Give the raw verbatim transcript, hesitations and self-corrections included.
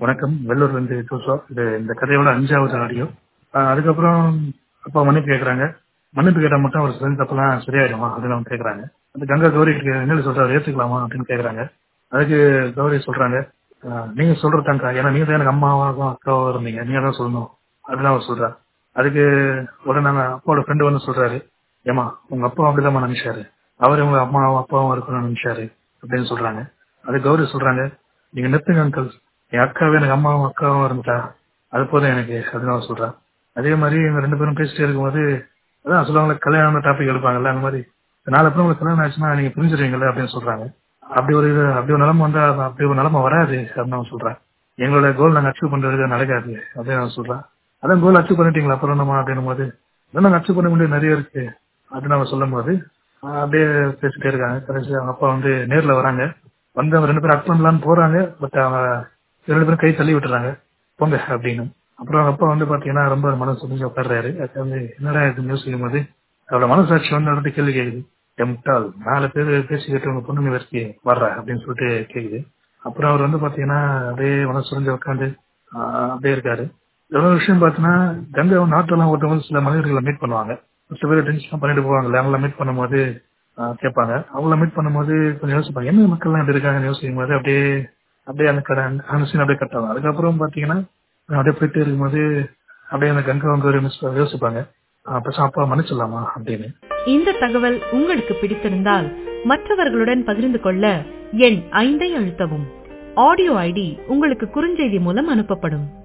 வணக்கம். வெள்ளூர்ல இருந்து ஜோசா. இது இந்த கதையோட அஞ்சாவது ஆடியோ. ஆஹ் அதுக்கப்புறம் அப்பா மன்னிப்பு கேட்கறாங்க. மன்னிப்பு கேட்டா மட்டும் அவர் செஞ்ச தப்பெல்லாம் சரியாயிடுமா அப்படின்னு அவங்க கேட்கறாங்க. அந்த கங்கா கௌரி என்ன சொல்றாரு, ஏத்துக்கலாமா அப்படின்னு கேட்கறாங்க. அதுக்கு கௌரி சொல்றாங்க, ஆஹ் நீங்க சொல்றதாங்க, ஏன்னா நீங்க தான் எனக்கு அம்மாவாகவும் அக்காவோ இருந்தீங்க, நீங்க தான் சொல்லணும் அப்படின்னு அவர் சொல்றாரு. அதுக்கு உடனே நாங்க அப்பாவோட ஃப்ரெண்டு வந்து சொல்றாரு, ஏமா உங்க அப்பா அப்படிதான் நினைச்சாரு, அவர் உங்க அம்மாவும் அப்பாவும் இருக்கணும்னு நினைச்சாரு அப்படின்னு சொல்றாங்க. அது கௌரி சொல்றாங்க, நீங்க நிறுத்துங்க அங்கிள், என் அக்காவே எனக்கு அம்மாவும் அக்காவும் இருந்துட்டா அது போதும் எனக்கு அப்படின்னு அவர் சொல்றான். அதே மாதிரி இவங்க ரெண்டு பேரும் பேசிட்டே இருக்கும்போது அதான் சொல்லுவாங்க, கல்யாணம் டாபிக் எடுப்பாங்கல்ல, அந்த மாதிரி நாலு பேரும் உங்களுக்கு கல்யாணம் ஆச்சுன்னா நீங்க புரிஞ்சிருவீங்கல்ல அப்படின்னு சொல்றாங்க. அப்படி ஒரு இது அப்படி ஒரு நிலைமை வந்தா அப்படி ஒரு நிலைமை வராது அப்படின்னு அவன் சொல்றான். எங்களோட கோல் நாங்க அச்சீவ் பண்றது நடக்காது அப்படின்னு அவன் சொல்றான். அதான் கோல் அச்சீவ் பண்ணிட்டீங்களா அப்புறம் நம்ம அப்படின்னும் போது அதான் நாங்க அச்சீவ் பண்ண வேண்டியது நிறைய இருக்கு அப்படின்னு அவன் சொல்லும் போது ஆஹ் அப்படியே பேசிட்டே இருக்காங்க. கடைசி அவங்க அப்பா வந்து நேர்ல வராங்க. வந்து அவங்க ரெண்டு பேரும் அட் பண்ணலான்னு போறாங்க. பட் அவங்க ரெண்டு பேரும் கை தள்ளி விட்டுறாங்க, போங்க அப்படின்னு. அப்புறம் அவங்க அப்பா வந்து பாத்தீங்கன்னா ரொம்ப மனசு முடிஞ்சு உட்கார்றாரு. அது வந்து என்னடா இது யோசிக்கும் போது அவரோட மனசாட்சி வந்து அவர்கிட்ட கேள்வி கேக்குது. எம்டால் நாலு பேர் பேசிக்கிட்டு உங்க பொண்ணுங்க வரைக்கும் வர்ற அப்படின்னு சொல்லிட்டு கேக்குது. அப்புறம் அவர் வந்து பாத்தீங்கன்னா அப்படியே மனசு புரிஞ்சு உட்காந்து அப்படியே இருக்காரு. எவ்வளவு விஷயம் பாத்தீங்கன்னா கங்கை நாட்டெல்லாம் ஒருத்தவங்க சில மனிதர்களை மீட் பண்ணுவாங்க. சில பேர் டென்ஷன் பண்ணிட்டு போவாங்கல்ல, அவங்கள மீட் பண்ணும்போது ஆஹ் கேட்பாங்க. அவங்கள மீட் பண்ணும்போது கொஞ்சம் யோசிப்பாங்க, என்ன மக்கள்லாம் இப்படி இருக்காங்கன்னு யோசிக்கும் போது அப்படியே அப்படியே அந்த கடை அந்த சீன் அப்படியே கட் ஆகும். அதுக்கப்புறம் பாத்தீங்கன்னா அப்படியே போயிட்டு இருக்கும்போது அப்படியே அந்த கங்கை வந்து ஒரு மிஸ் யோசிப்பாங்க, அப்ப அப்பா மன்னிச்சிடலாமா அப்படின்னு. இந்த தகவல் உங்களுக்கு பிடித்திருந்தால் மற்றவர்களுடன் பகிர்ந்து கொள்ள எண் ஐந்தை அழுத்தவும். ஆடியோ ஐடி உங்களுக்கு குறுஞ்செய்தி மூலம் அனுப்பப்படும்.